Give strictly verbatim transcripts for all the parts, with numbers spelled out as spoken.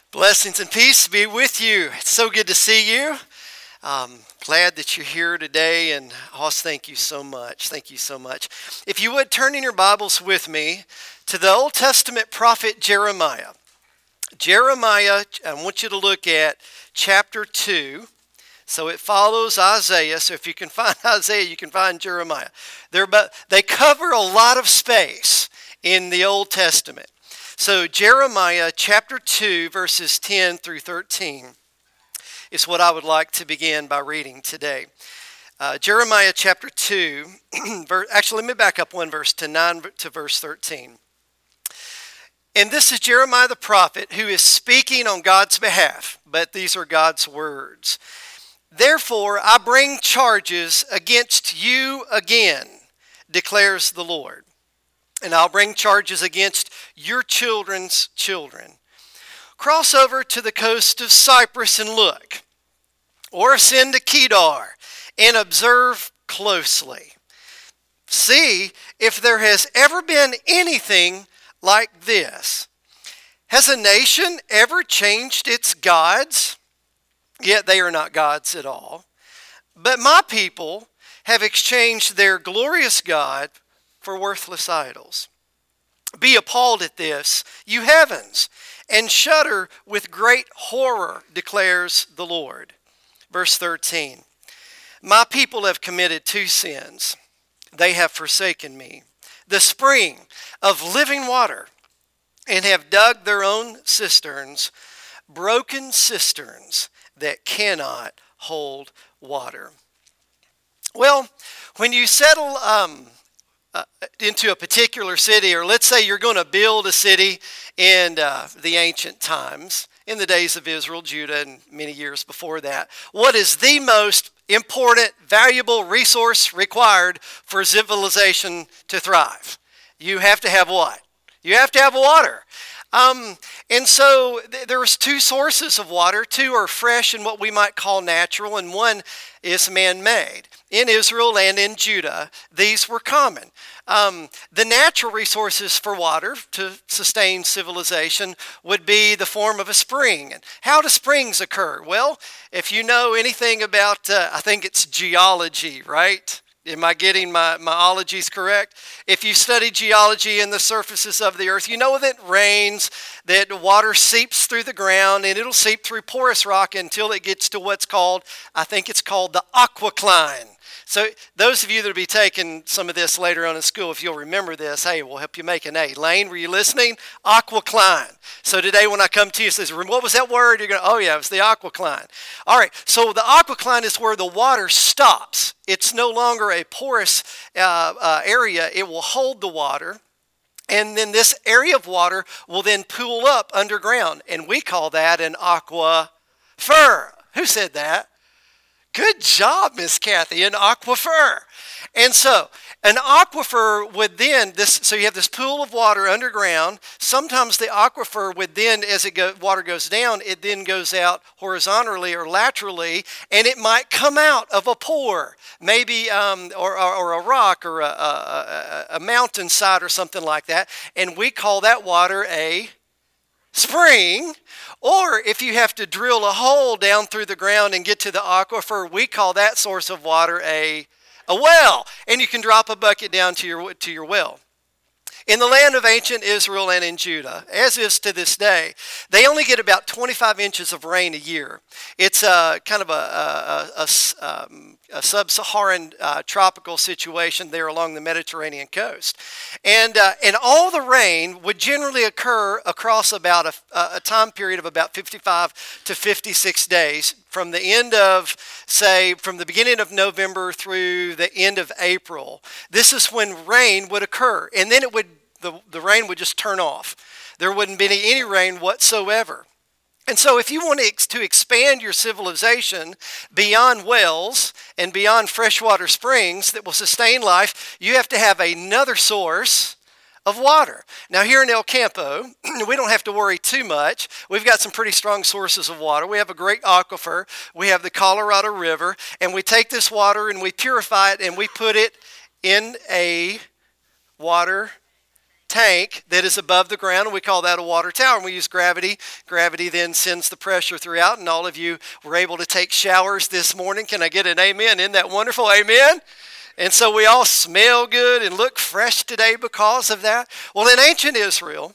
Blessings and peace be with you. It's so good to see you. Um, glad that you're here today, and Hoss, thank you so much. Thank you so much. If you would turn in your Bibles with me to the Old Testament prophet Jeremiah. Jeremiah, I want you to look at chapter two. So it follows Isaiah. So if you can find Isaiah, you can find Jeremiah. They're about, they cover a lot of space in the Old Testament. So Jeremiah chapter two, verses ten through thirteen is what I would like to begin by reading today. Uh, Jeremiah chapter two, verse, actually let me back up one verse to nine to verse thirteen. And this is Jeremiah the prophet who is speaking on God's behalf, but these are God's words. Therefore I bring charges against you again, declares the Lord. And I'll bring charges against your children's children. Cross over to the coast of Cyprus and look, or ascend to Kedar and observe closely. See if there has ever been anything like this. Has a nation ever changed its gods? Yet they are not gods at all. But my people have exchanged their glorious God for worthless idols. Be appalled at this, you heavens, and shudder with great horror, declares the Lord. Verse thirteen. My people have committed two sins. They have forsaken me, the spring of living water, and have dug their own cisterns, broken cisterns that cannot hold water. Well, when you settle um, Uh, into a particular city, or let's say you're going to build a city in uh, the ancient times, in the days of Israel, Judah, and many years before that, what is the most important, valuable resource required for civilization to thrive? You have to have what? You have to have water. Um, and so th- there's two sources of water. Two are fresh and what we might call natural, and one is man-made. In Israel and in Judah, these were common. Um, the natural resources for water to sustain civilization would be the form of a spring. And how do springs occur? Well, if you know anything about, uh, I think it's geology, right? Am I getting my, my ologies correct? If you study geology and the surfaces of the earth, you know that it rains, that water seeps through the ground, and it'll seep through porous rock until it gets to what's called, I think it's called the aquacline. So those of you that will be taking some of this later on in school, if you'll remember this, hey, we'll help you make an A. Lane, were you listening? Aquacline. So today when I come to you, it says, what was that word? You're going, oh yeah, it was the aquacline. All right, so the aquacline is where the water stops. It's no longer a porous uh, uh, area. It will hold the water. And then this area of water will then pool up underground. And we call that an aquifer. Who said that? Good job, Miss Kathy, an aquifer. And so an aquifer would then, this, so you have this pool of water underground. Sometimes the aquifer would then, as it go, water goes down, it then goes out horizontally or laterally, and it might come out of a pore, maybe, um, or, or, or a rock or a, a, a mountainside or something like that. And we call that water a spring. Or if you have to drill a hole down through the ground and get to the aquifer, we call that source of water a, a well. And you can drop a bucket down to your, to your well. In the land of ancient Israel and in Judah, as is to this day, they only get about twenty-five inches of rain a year. It's a, kind of a, a, a, a, um, a sub-Saharan uh, tropical situation there along the Mediterranean coast. And, uh, and all the rain would generally occur across about a, a time period of about fifty-five to fifty-six days, from the end of, say, from the beginning of November through the end of April. This is when rain would occur, and then it would the, the rain would just turn off. There wouldn't be any, any rain whatsoever. And so if you want to, ex- to expand your civilization beyond wells and beyond freshwater springs that will sustain life, you have to have another source of water. Now here in El Campo, we don't have to worry too much. We've got some pretty strong sources of water. We have a great aquifer. We have the Colorado River, and we take this water and we purify it and we put it in a water tank that is above the ground, and we call that a water tower. And we use gravity. Gravity then sends the pressure throughout, and all of you were able to take showers this morning. Can I get an amen? Isn't that wonderful? Amen? And so we all smell good and look fresh today because of that. Well, in ancient Israel,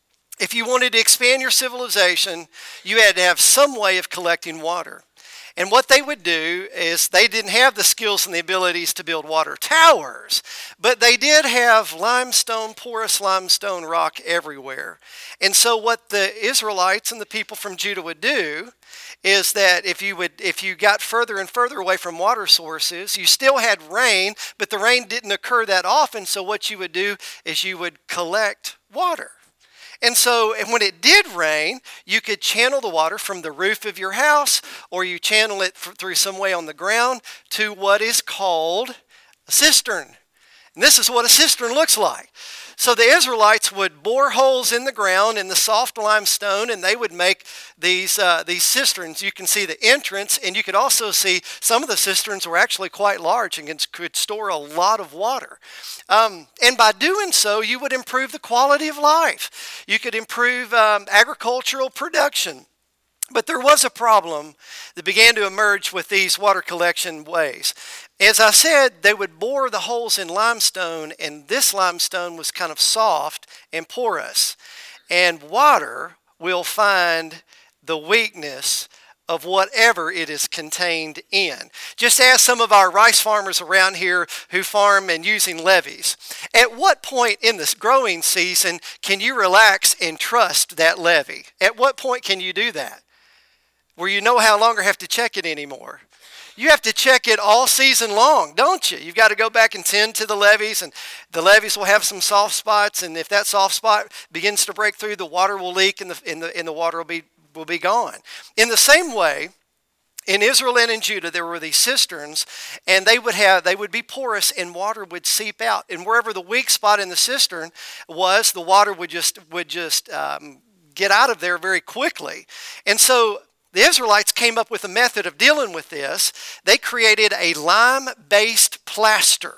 if you wanted to expand your civilization, you had to have some way of collecting water. And what they would do is they didn't have the skills and the abilities to build water towers, but they did have limestone, porous limestone rock everywhere. And so what the Israelites and the people from Judah would do is that if you would, if you got further and further away from water sources, you still had rain, but the rain didn't occur that often. So what you would do is you would collect water. And so and when it did rain, you could channel the water from the roof of your house, or you channel it through some way on the ground to what is called a cistern. And this is what a cistern looks like. So the Israelites would bore holes in the ground in the soft limestone, and they would make these uh, these cisterns. You can see the entrance, and you could also see some of the cisterns were actually quite large and could store a lot of water. Um, and by doing so, you would improve the quality of life. You could improve um, agricultural production. But there was a problem that began to emerge with these water collection ways. As I said, they would bore the holes in limestone, and this limestone was kind of soft and porous. And water will find the weakness of whatever it is contained in. Just ask some of our rice farmers around here who farm and using levees. At what point in this growing season can you relax and trust that levee? At what point can you do that? Where you no longer have to check it anymore. You have to check it all season long, don't you? You've got to go back and tend to the levees, and the levees will have some soft spots, and if that soft spot begins to break through, the water will leak, and the, and the, and the water will be, will be gone. In the same way, in Israel and in Judah, there were these cisterns, and they would have they would be porous, and water would seep out. And wherever the weak spot in the cistern was, the water would just would just um, get out of there very quickly. And so the Israelites came up with a method of dealing with this. They created a lime-based plaster.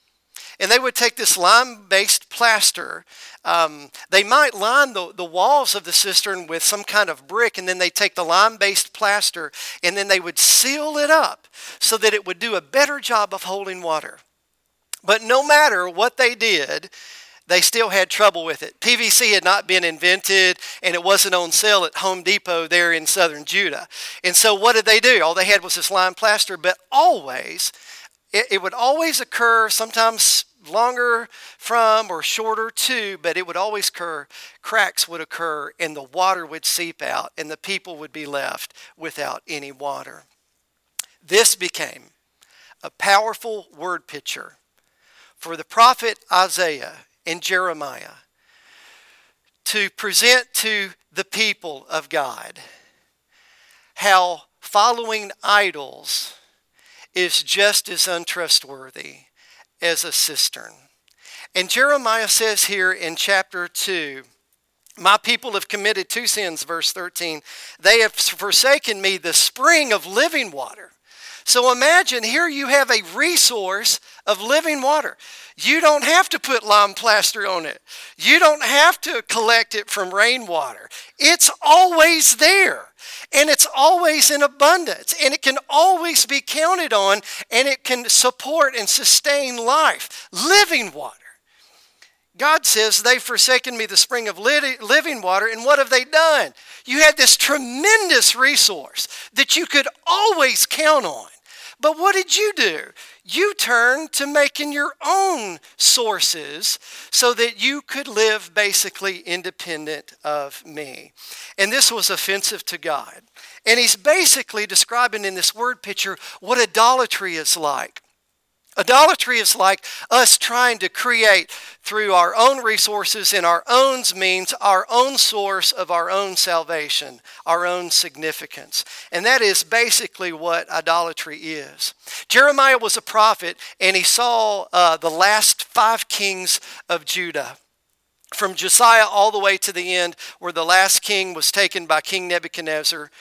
And they would take this lime-based plaster. Um, they might line the, the walls of the cistern with some kind of brick, and then they take the lime-based plaster, and then they would seal it up so that it would do a better job of holding water. But no matter what they did, they still had trouble with it. P V C had not been invented, and it wasn't on sale at Home Depot there in southern Judah. And so what did they do? All they had was this lime plaster, but always, it, it would always occur, sometimes longer from or shorter to, but it would always occur, cracks would occur, and the water would seep out, and the people would be left without any water. This became a powerful word picture for the prophet Isaiah and Jeremiah to present to the people of God how following idols is just as untrustworthy as a cistern. And Jeremiah says here in chapter two, my people have committed two sins, verse thirteen. They have forsaken me, the spring of living water. So imagine here you have a resource of living water. You don't have to put lime plaster on it. You don't have to collect it from rainwater. It's always there. And it's always in abundance. And it can always be counted on. And it can support and sustain life. Living water. God says, they've forsaken me the spring of living water. And what have they done? You had this tremendous resource that you could always count on. But what did you do? You turned to making your own sources so that you could live basically independent of me. And this was offensive to God. And he's basically describing in this word picture what idolatry is like. Idolatry is like us trying to create through our own resources and our own means, our own source of our own salvation, our own significance. And that is basically what idolatry is. Jeremiah was a prophet, and he saw uh, the last five kings of Judah. From Josiah all the way to the end, where the last king was taken by King Nebuchadnezzar.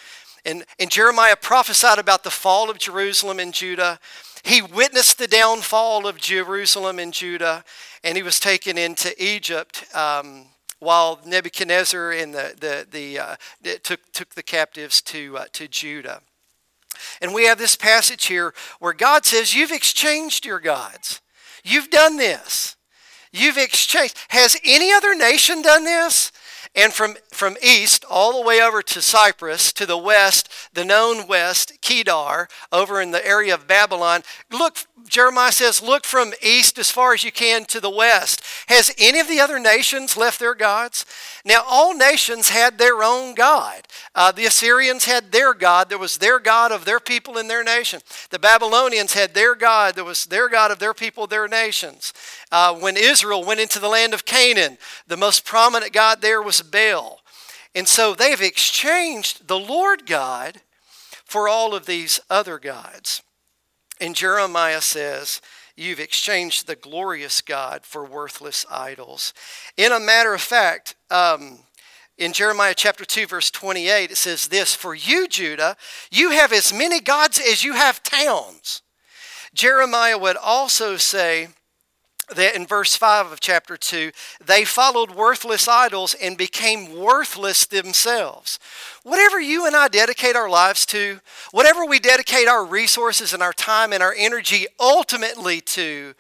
And, and Jeremiah prophesied about the fall of Jerusalem and Judah. He witnessed the downfall of Jerusalem and Judah, and he was taken into Egypt um, while Nebuchadnezzar and the the the uh, took took the captives to uh, to Judah. And we have this passage here where God says, "You've exchanged your gods. You've done this. You've exchanged." Has any other nation done this? And from, from east all the way over to Cyprus, to the west, the known west, Kedar, over in the area of Babylon. Look, Jeremiah says, look from east as far as you can to the west. Has any of the other nations left their gods? Now, all nations had their own God. Uh, the Assyrians had their God. There was their God of their people in their nation. The Babylonians had their God. There was their God of their people, their nations. Uh, when Israel went into the land of Canaan, the most prominent God there was Baal. And so they've exchanged the Lord God for all of these other gods. And Jeremiah says, you've exchanged the glorious God for worthless idols. In a matter of fact, um, in Jeremiah chapter two, verse twenty-eight, it says this, "For you, Judah, you have as many gods as you have towns." Jeremiah would also say that in verse five of chapter two, they followed worthless idols and became worthless themselves. Whatever you and I dedicate our lives to, whatever we dedicate our resources and our time and our energy ultimately to,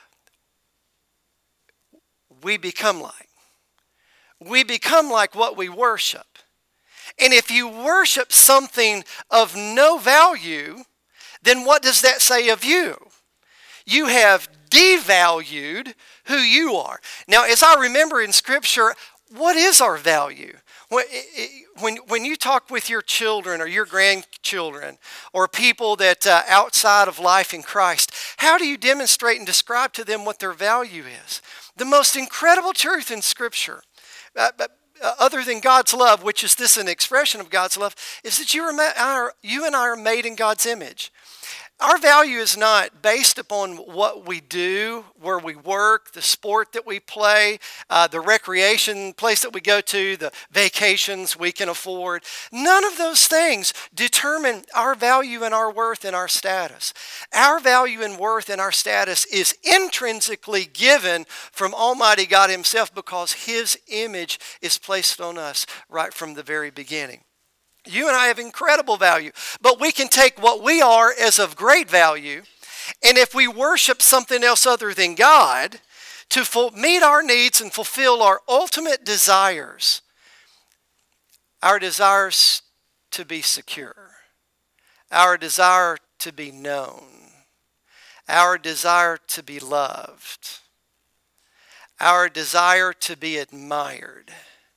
we become like. We become like what we worship. And if you worship something of no value, then what does that say of you? You have devalued who you are. Now, as I remember in Scripture, what is our value? When, when, when you talk with your children or your grandchildren or people that uh, outside of life in Christ, how do you demonstrate and describe to them what their value is? The most incredible truth in Scripture, uh, uh, other than God's love, which is this an expression of God's love, is that you, are, you and I are made in God's image. Our value is not based upon what we do, where we work, the sport that we play, uh, the recreation place that we go to, the vacations we can afford. None of those things determine our value and our worth and our status. Our value and worth and our status is intrinsically given from Almighty God Himself because His image is placed on us right from the very beginning. You and I have incredible value, but we can take what we are as of great value, and if we worship something else other than God to full, meet our needs and fulfill our ultimate desires, our desires to be secure, our desire to be known, our desire to be loved, our desire to be admired.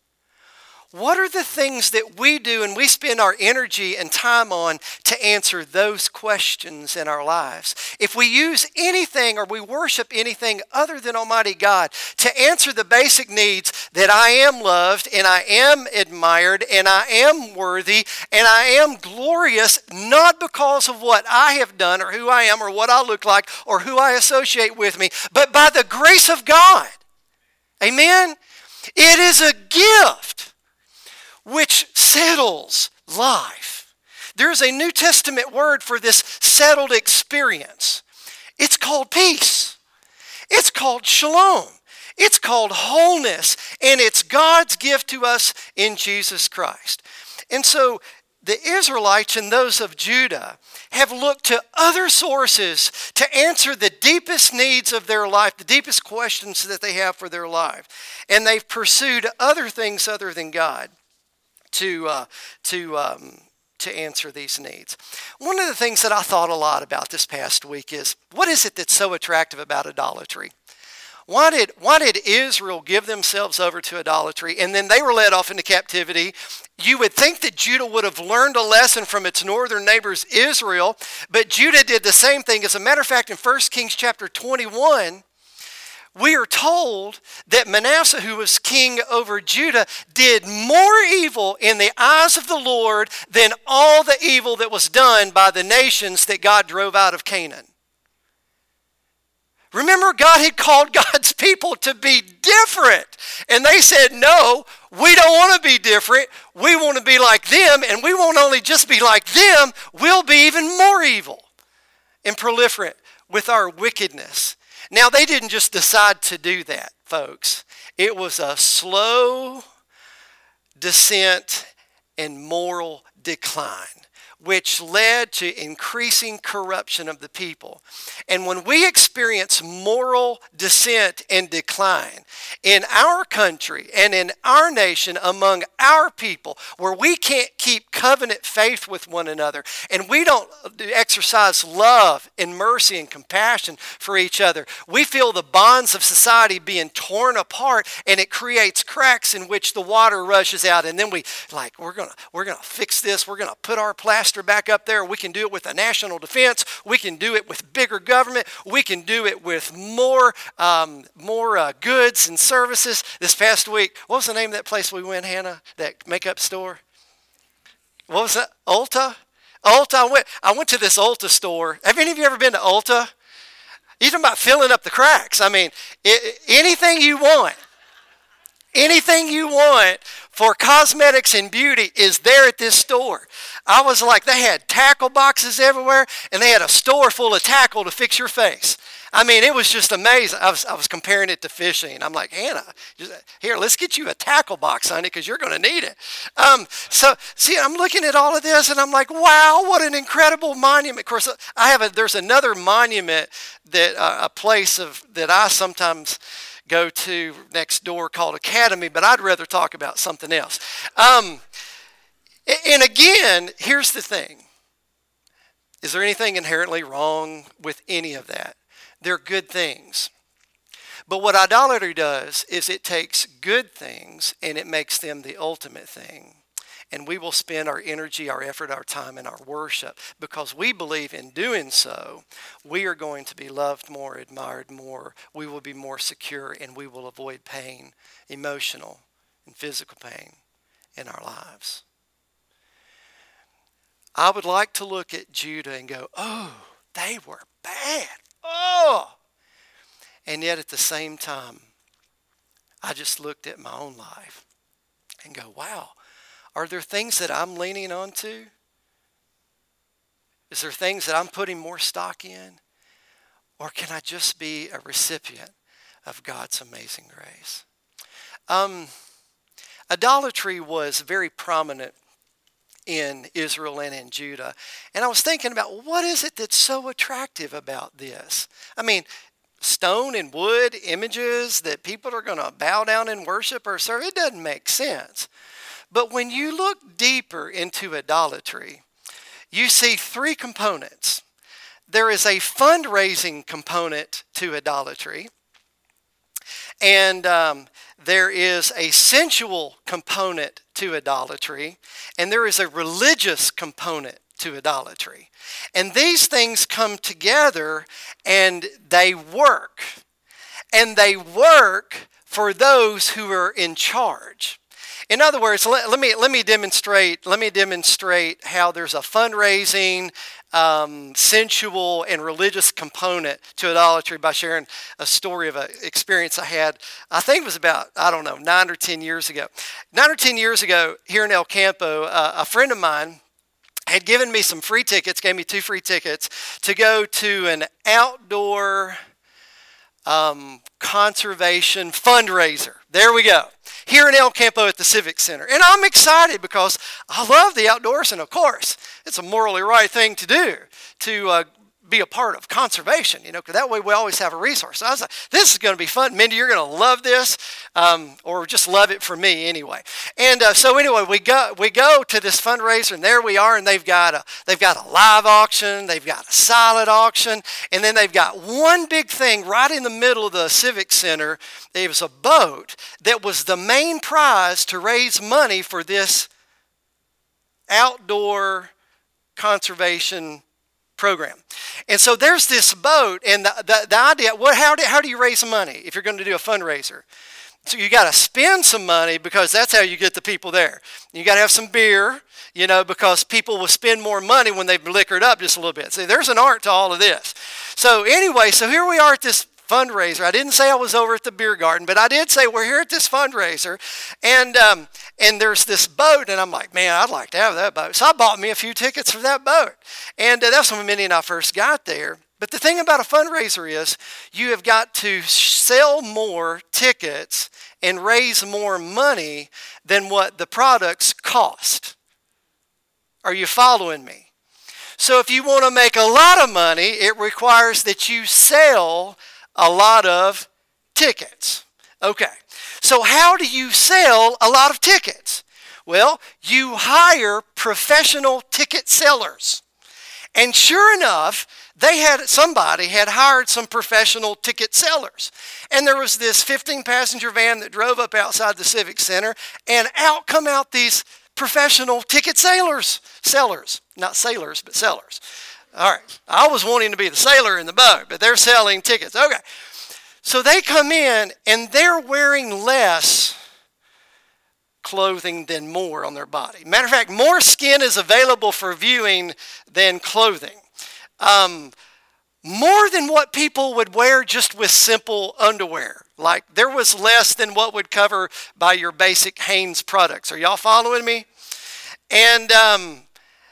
What are the things that we do and we spend our energy and time on to answer those questions in our lives? If we use anything or we worship anything other than Almighty God to answer the basic needs that I am loved and I am admired and I am worthy and I am glorious, not because of what I have done or who I am or what I look like or who I associate with me, but by the grace of God. Amen? It is a gift which settles life. There's a New Testament word for this settled experience. It's called peace. It's called shalom. It's called wholeness. And it's God's gift to us in Jesus Christ. And so the Israelites and those of Judah have looked to other sources to answer the deepest needs of their life, the deepest questions that they have for their life. And they've pursued other things other than God to uh, to um, to answer these needs. One of the things that I thought a lot about this past week is, what is it that's so attractive about idolatry? Why did why did Israel give themselves over to idolatry and then they were led off into captivity? You would think that Judah would have learned a lesson from its northern neighbors Israel, but Judah did the same thing. As a matter of fact, in First Kings chapter twenty-one, we are told that Manasseh, who was king over Judah, did more evil in the eyes of the Lord than all the evil that was done by the nations that God drove out of Canaan. Remember, God had called God's people to be different. And they said, no, We don't want to be different. We want to be like them, and we won't only just be like them, we'll be even more evil and proliferate with our wickedness. Now, they didn't just decide to do that, folks. It was a slow descent and moral decline, which led to increasing corruption of the people. And when we experience moral descent and decline in our country and in our nation among our people, where we can't keep covenant faith with one another, and we don't exercise love and mercy and compassion for each other, we feel the bonds of society being torn apart, and it creates cracks in which the water rushes out. And then we like, we're gonna we're gonna fix this, we're gonna put our plaster back up there. We can do it with a national defense. We can do it with bigger government. We can do it with more um, more uh, goods and services. This past week, what was the name of that place we went, Hannah? That makeup store? What was that? Ulta? Ulta. I went, I went to this Ulta store. Have any of you ever been to Ulta? You're talking about filling up the cracks. I mean, it, anything you want. Anything you want for cosmetics and beauty is there at this store. I was like, they had tackle boxes everywhere, and they had a store full of tackle to fix your face. I mean, it was just amazing. I was, I was comparing it to fishing. I'm like, Hannah, just, here, let's get you a tackle box, honey, because you're going to need it. Um, so, see, I'm looking at all of this, and I'm like, wow, what an incredible monument. Of course, I have a, there's another monument that uh, a place of that I sometimes go to next door called Academy, but I'd rather talk about something else. Um, and again, here's the thing. Is there anything inherently wrong with any of that? They're good things. But what idolatry does is it takes good things and it makes them the ultimate thing. And we will spend our energy, our effort, our time, and our worship because we believe in doing so, we are going to be loved more, admired more, we will be more secure, and we will avoid pain, emotional and physical pain in our lives. I would like to look at Judah and go, oh, they were bad. Oh! And yet at the same time, I just looked at my own life and go, wow. Are there things that I'm leaning on to? Is there things that I'm putting more stock in? Or can I just be a recipient of God's amazing grace? Um, idolatry was very prominent in Israel and in Judah. And I was thinking about what is it that's so attractive about this? I mean, stone and wood images that people are going to bow down and worship or serve, it doesn't make sense. But when you look deeper into idolatry, you see three components. There is a fundraising component to idolatry, and um, there is a sensual component to idolatry, and there is a religious component to idolatry. And these things come together and they work. And they work for those who are in charge. In other words, let, let me let me demonstrate. Let me demonstrate how there's a fundraising, um, sensual, and religious component to idolatry by sharing a story of an experience I had. I think it was about I don't know nine or ten years ago. Nine or ten years ago, here in El Campo, uh, a friend of mine had given me some free tickets. Gave me two free tickets to go to an outdoor um, conservation fundraiser. There we go. Here in El Campo at the Civic Center. And I'm excited because I love the outdoors, and of course, it's a morally right thing to do, to uh, be a part of conservation, you know, because that way we always have a resource. So I was like, this is going to be fun. Mindy, you're going to love this, um, or just love it for me anyway. And uh, so anyway, we go we go to this fundraiser, and there we are, and they've got a they've got a live auction, they've got a silent auction, and then they've got one big thing right in the middle of the Civic Center. It was a boat that was the main prize to raise money for this outdoor conservation program. And so there's this boat, and the, the, the idea, what, how, do, how do you raise money if you're going to do a fundraiser? So you got to spend some money because that's how you get the people there. You got to have some beer, you know, because people will spend more money when they've liquored up just a little bit. See, there's an art to all of this. So anyway, so here we are at this fundraiser. I didn't say I was over at the beer garden, but I did say we're here at this fundraiser, and um, and there's this boat, and I'm like, man, I'd like to have that boat. So I bought me a few tickets for that boat, and uh, that's when Minnie and I first got there. But the thing about a fundraiser is you have got to sell more tickets and raise more money than what the products cost. Are you following me? So if you want to make a lot of money, it requires that you sell a lot of tickets. Okay, so how do you sell a lot of tickets? Well, you hire professional ticket sellers. And sure enough, they had somebody had hired some professional ticket sellers. And there was this fifteen passenger van that drove up outside the Civic Center, and out come out these professional ticket sailors, sellers, not sailors, but sellers. All right, I was wanting to be the sailor in the boat, but they're selling tickets. Okay, so they come in and they're wearing less clothing than more on their body. Matter of fact, more skin is available for viewing than clothing. Um, more than what people would wear just with simple underwear. Like there was less than what would cover by your basic Hanes products. Are y'all following me? And um,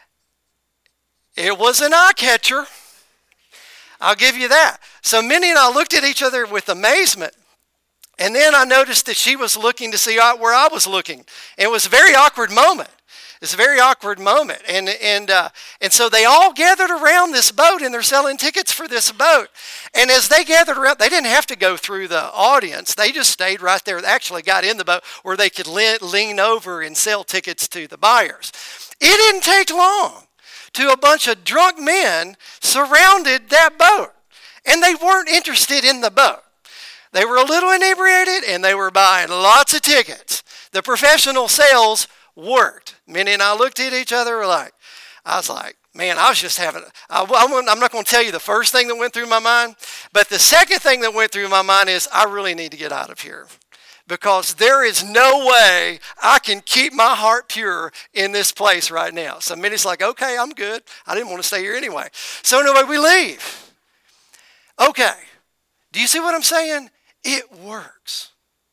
it was an eye catcher. I'll give you that. So Minnie and I looked at each other with amazement. And then I noticed that she was looking to see where I was looking. It was a very awkward moment. It's a very awkward moment. And and uh, and so they all gathered around this boat, and they're selling tickets for this boat. And as they gathered around, they didn't have to go through the audience. They just stayed right there. They actually got in the boat where they could le- lean over and sell tickets to the buyers. It didn't take long till a bunch of drunk men surrounded that boat. And they weren't interested in the boat. They were a little inebriated, and they were buying lots of tickets. The professional sales worked. Minnie and I looked at each other like, I was like, man, I was just having, I, I'm not going to tell you the first thing that went through my mind, but the second thing that went through my mind is I really need to get out of here because there is no way I can keep my heart pure in this place right now. So Minnie's like, okay, I'm good. I didn't want to stay here anyway. So anyway, we leave. Okay. Do you see what I'm saying? It works.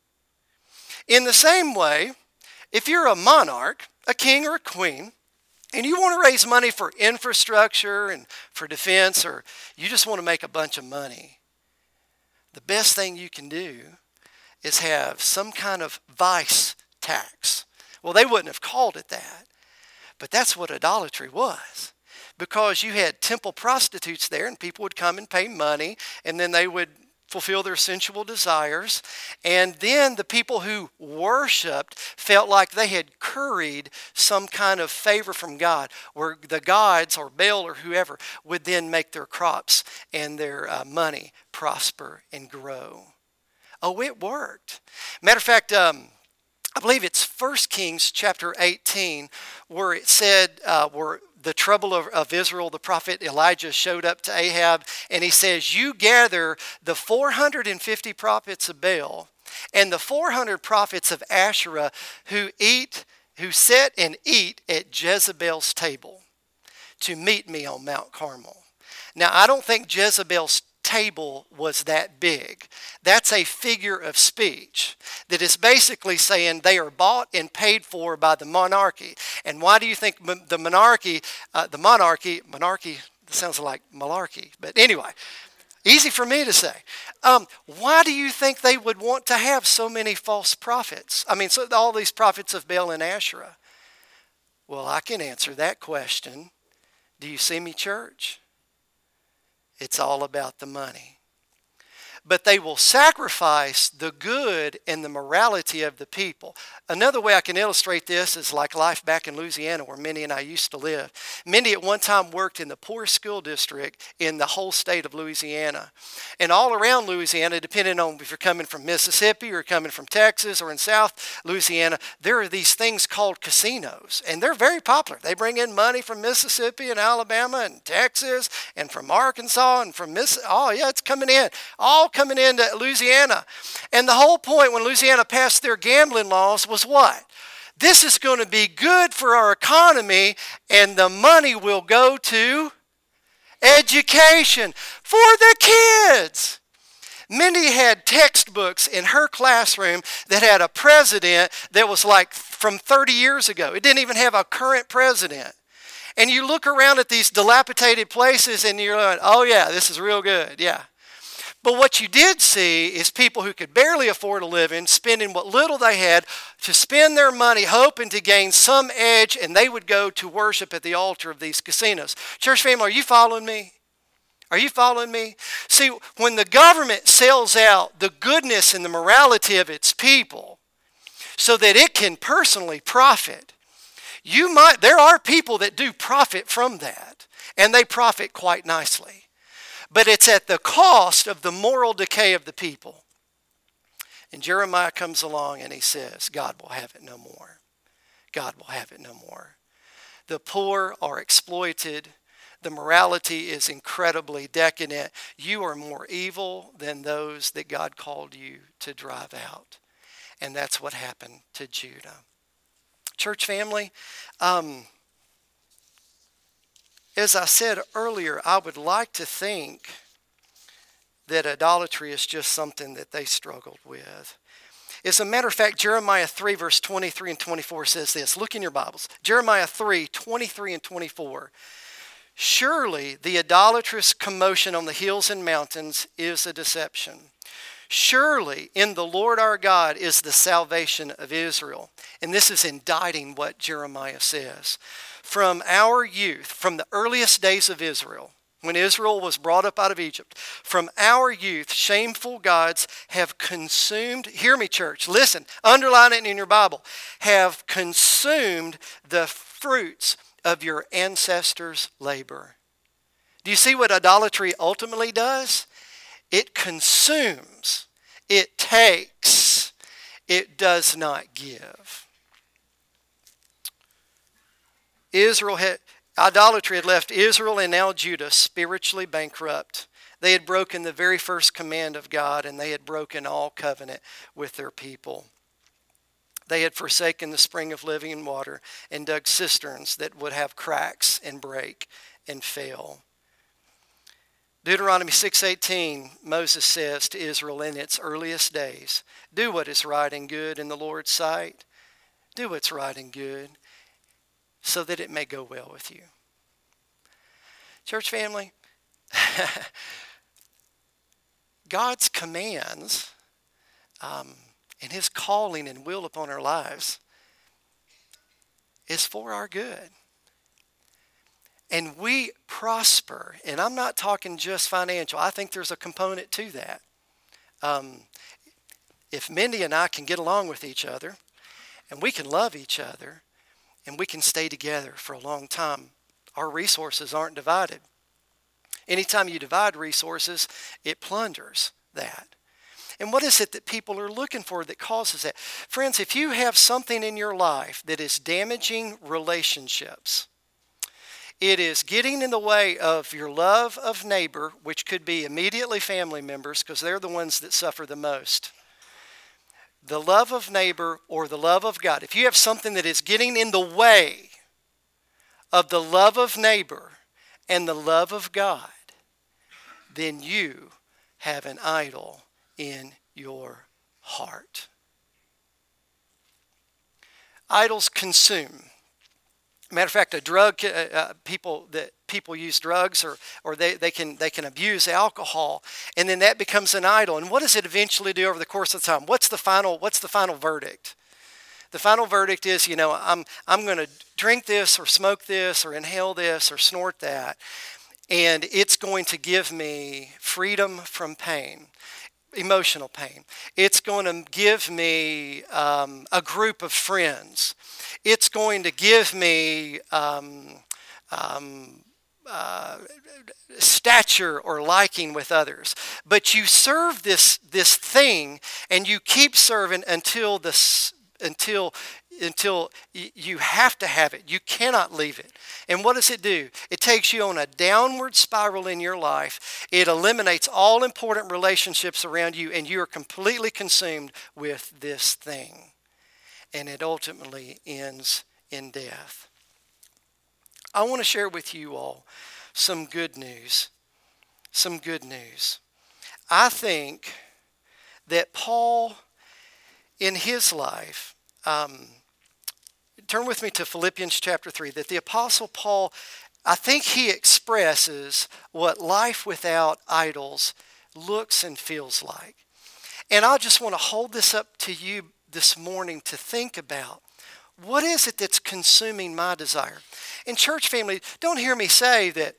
In the same way, if you're a monarch, a king or a queen, and you want to raise money for infrastructure and for defense, or you just want to make a bunch of money, the best thing you can do is have some kind of vice tax. Well, they wouldn't have called it that, but that's what idolatry was. Because you had temple prostitutes there, and people would come and pay money, and then they would fulfill their sensual desires. And then the people who worshiped felt like they had curried some kind of favor from God, where the gods or Baal or whoever would then make their crops and their uh, money prosper and grow. Oh, it worked. Matter of fact, um, I believe it's First Kings chapter eighteen, where it said, uh, where the trouble of, of Israel, the prophet Elijah showed up to Ahab, and he says, you gather the four hundred fifty prophets of Baal and the four hundred prophets of Asherah who eat, who sit and eat at Jezebel's table to meet me on Mount Carmel. Now, I don't think Jezebel's table was that big. That's a figure of speech that is basically saying they are bought and paid for by the monarchy. And why do you think the monarchy, uh, the monarchy, monarchy sounds like malarkey, but anyway, easy for me to say. Um, why do you think they would want to have so many false prophets? I mean, so all these prophets of Baal and Asherah. Well, I can answer that question. Do you see me, church? It's all about the money. But they will sacrifice the good and the morality of the people. Another way I can illustrate this is like life back in Louisiana, where Minnie and I used to live. Minnie at one time worked in the poorest school district in the whole state of Louisiana. And all around Louisiana, depending on if you're coming from Mississippi or coming from Texas or in South Louisiana, there are these things called casinos. And they're very popular. They bring in money from Mississippi and Alabama and Texas and from Arkansas and from Mississippi. Oh, yeah, it's coming in. All coming into Louisiana. And the whole point when Louisiana passed their gambling laws was what? This is going to be good for our economy, and the money will go to education for the kids. Mindy had textbooks in her classroom that had a president that was like from thirty years ago. It didn't even have a current president. And you look around at these dilapidated places and you're like, oh yeah, this is real good, yeah. But what you did see is people who could barely afford a living spending what little they had to spend their money hoping to gain some edge, and they would go to worship at the altar of these casinos. Church family, are you following me? Are you following me? See, when the government sells out the goodness and the morality of its people so that it can personally profit, you might, there are people that do profit from that, and they profit quite nicely. But it's at the cost of the moral decay of the people. And Jeremiah comes along and he says, God will have it no more. God will have it no more. The poor are exploited. The morality is incredibly decadent. You are more evil than those that God called you to drive out. And that's what happened to Judah. Church family, um, as I said earlier, I would like to think that idolatry is just something that they struggled with. As a matter of fact, Jeremiah three, verse twenty-three and twenty-four says this. Look in your Bibles. Jeremiah three, twenty-three and twenty-four. Surely the idolatrous commotion on the hills and mountains is a deception. Surely in the Lord our God is the salvation of Israel. And this is indicting what Jeremiah says. From our youth, from the earliest days of Israel, when Israel was brought up out of Egypt, from our youth, shameful gods have consumed, hear me church, listen, underline it in your Bible, have consumed the fruits of your ancestors' labor. Do you see what idolatry ultimately does? It consumes, it takes, it does not give. Israel had, idolatry had left Israel and now Judah spiritually bankrupt. They had broken the very first command of God, and they had broken all covenant with their people. They had forsaken the spring of living water and dug cisterns that would have cracks and break and fail. Deuteronomy six eighteen, Moses says to Israel in its earliest days, do what is right and good in the Lord's sight. Do what's right and good so that it may go well with you. Church family, God's commands um, and His calling and will upon our lives is for our good. And we prosper, and I'm not talking just financial. I think there's a component to that. Um, if Mindy and I can get along with each other, and we can love each other, and we can stay together for a long time, our resources aren't divided. Anytime you divide resources, it plunders that. And what is it that people are looking for that causes that? Friends, if you have something in your life that is damaging relationships, it is getting in the way of your love of neighbor, which could be immediately family members, because they're the ones that suffer the most. The love of neighbor or the love of God. If you have something that is getting in the way of the love of neighbor and the love of God, then you have an idol in your heart. Idols consume. Matter of fact, a drug uh, uh, people that people use drugs, or or they, they can they can abuse alcohol, and then that becomes an idol. And what does it eventually do over the course of time? What's the final What's the final verdict? The final verdict is, you know, I'm I'm going to drink this or smoke this or inhale this or snort that, and it's going to give me freedom from pain. Emotional pain. It's going to give me um, a group of friends. It's going to give me um, um, uh, stature or liking with others. But you serve this this thing, and you keep serving until this until until you have to have it. You cannot leave it. And what does it do? It takes you on a downward spiral in your life. It eliminates all important relationships around you, and you are completely consumed with this thing. And it ultimately ends in death. I want to share with you all some good news. Some good news. I think that Paul, in his life, um, turn with me to Philippians chapter three, that the Apostle Paul, I think he expresses what life without idols looks and feels like. And I just want to hold this up to you this morning to think about. What is it that's consuming my desire? In church family, don't hear me say that,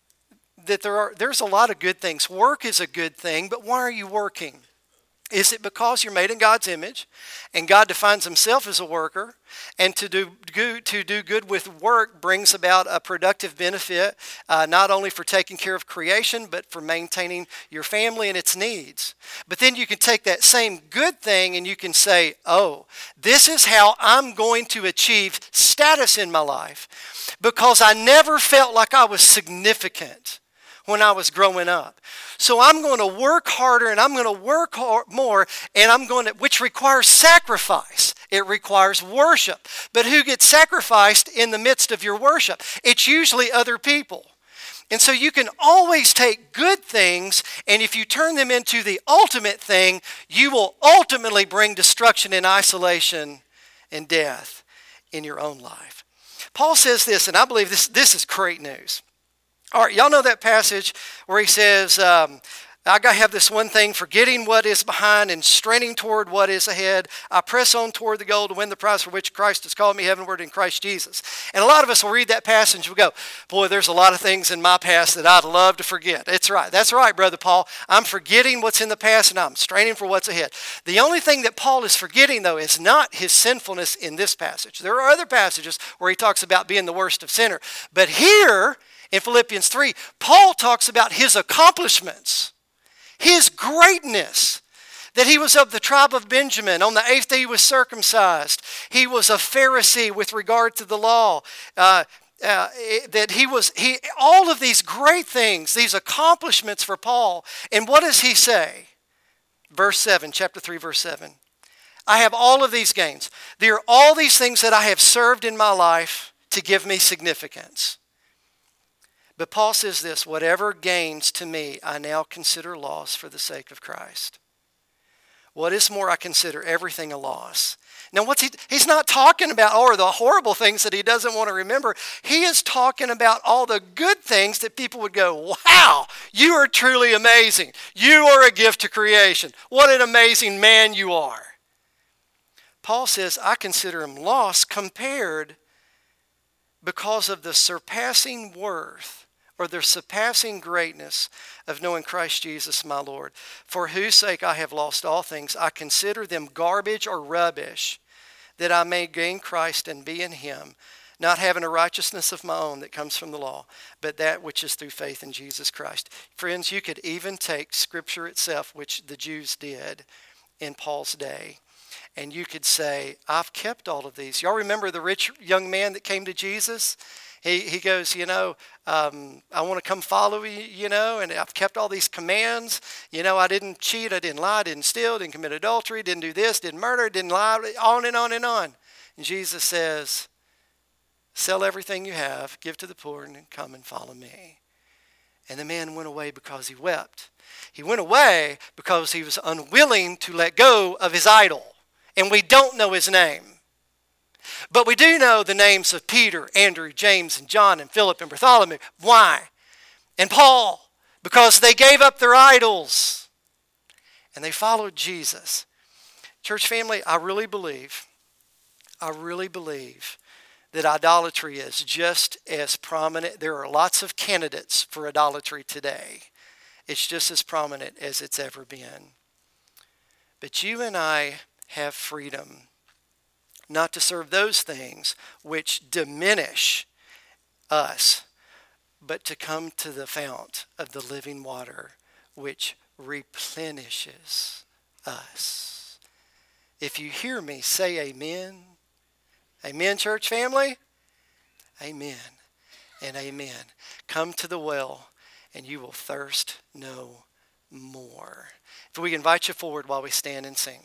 that there are, there's a lot of good things. Work is a good thing, but why are you working? Is it because you're made in God's image and God defines himself as a worker, and to do good, to do good with work brings about a productive benefit, uh, not only for taking care of creation, but for maintaining your family and its needs. But then you can take that same good thing and you can say, oh, this is how I'm going to achieve status in my life, because I never felt like I was significant when I was growing up. So I'm going to work harder and I'm going to work hard, more, and I'm going to, which requires sacrifice. It requires worship. But who gets sacrificed in the midst of your worship? It's usually other people. And so you can always take good things, and if you turn them into the ultimate thing, you will ultimately bring destruction and isolation and death in your own life. Paul says this, and I believe this, this is great news. All right, y'all know that passage where he says, um, I got to have this one thing, forgetting what is behind and straining toward what is ahead. I press on toward the goal to win the prize for which Christ has called me heavenward in Christ Jesus. And a lot of us will read that passage and we'll go, boy, there's a lot of things in my past that I'd love to forget. It's right. That's right, Brother Paul. I'm forgetting what's in the past and I'm straining for what's ahead. The only thing that Paul is forgetting, though, is not his sinfulness in this passage. There are other passages where he talks about being the worst of sinner. But here, in Philippians three, Paul talks about his accomplishments, his greatness, that he was of the tribe of Benjamin. On the eighth day he was circumcised. He was a Pharisee with regard to the law. Uh, uh, that he was, he, all of these great things, these accomplishments for Paul. And what does he say? Verse seven, chapter three, verse seven. I have all of these gains. There are all these things that I have served in my life to give me significance. But Paul says this, whatever gains to me, I now consider loss for the sake of Christ. What is more, I consider everything a loss. Now, what's he, he's not talking about all the horrible things that he doesn't want to remember. He is talking about all the good things that people would go, wow, you are truly amazing. You are a gift to creation. What an amazing man you are. Paul says, I consider him lost compared because of the surpassing worth or the surpassing greatness of knowing Christ Jesus my Lord, for whose sake I have lost all things. I consider them garbage or rubbish, that I may gain Christ and be in him, not having a righteousness of my own that comes from the law, but that which is through faith in Jesus Christ. Friends, you could even take Scripture itself, which the Jews did in Paul's day, and you could say, I've kept all of these. Y'all remember the rich young man that came to Jesus? He he goes, you know, um, I want to come follow you, you know, and I've kept all these commands. You know, I didn't cheat, I didn't lie, didn't steal, didn't commit adultery, didn't do this, didn't murder, didn't lie, on and on and on. And Jesus says, sell everything you have, give to the poor, and come and follow me. And the man went away because he wept. He went away because he was unwilling to let go of his idol. And we don't know his name. But we do know the names of Peter, Andrew, James, and John, and Philip, and Bartholomew. Why? And Paul, because they gave up their idols and they followed Jesus. Church family, I really believe, I really believe that idolatry is just as prominent. There are lots of candidates for idolatry today. It's just as prominent as it's ever been. But you and I have freedom not to serve those things which diminish us, but to come to the fount of the living water which replenishes us. If you hear me, say amen. Amen, church family? Amen and amen. Come to the well and you will thirst no more. If we invite you forward while we stand and sing.